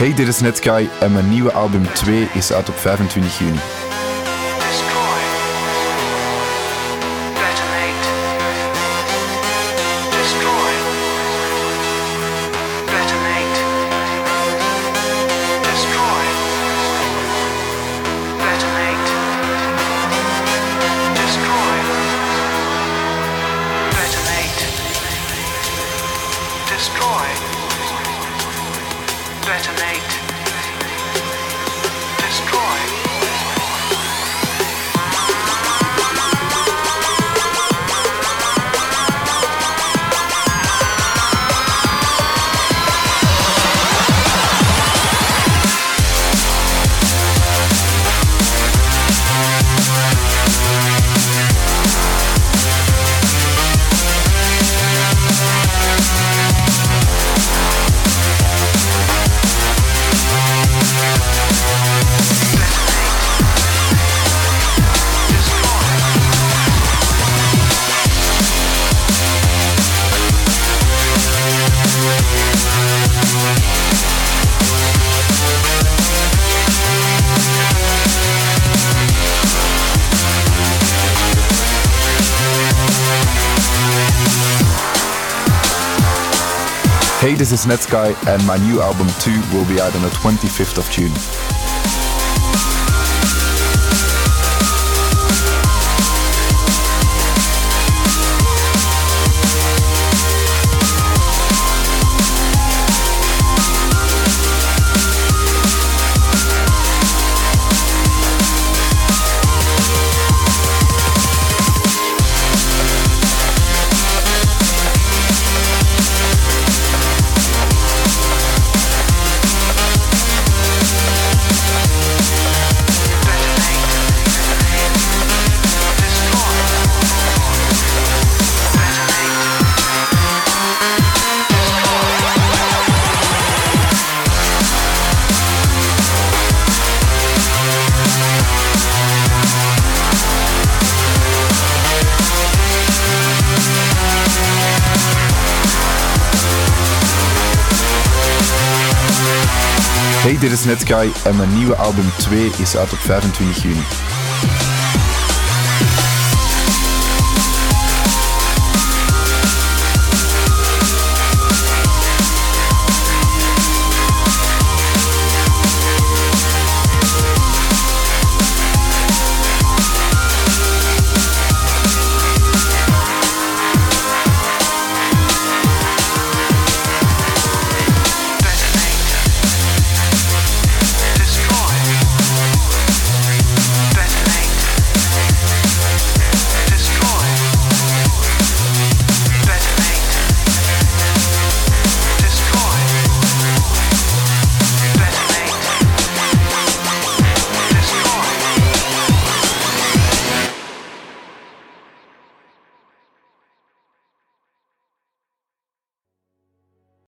Hey, dit is Netsky en mijn nieuwe album 2 is uit op 25 juni. Hey, this is Netsky and my new album 2 will be out on the 25th of June. Hey, dit is Netsky en mijn nieuwe album 2 is uit op 25 juni.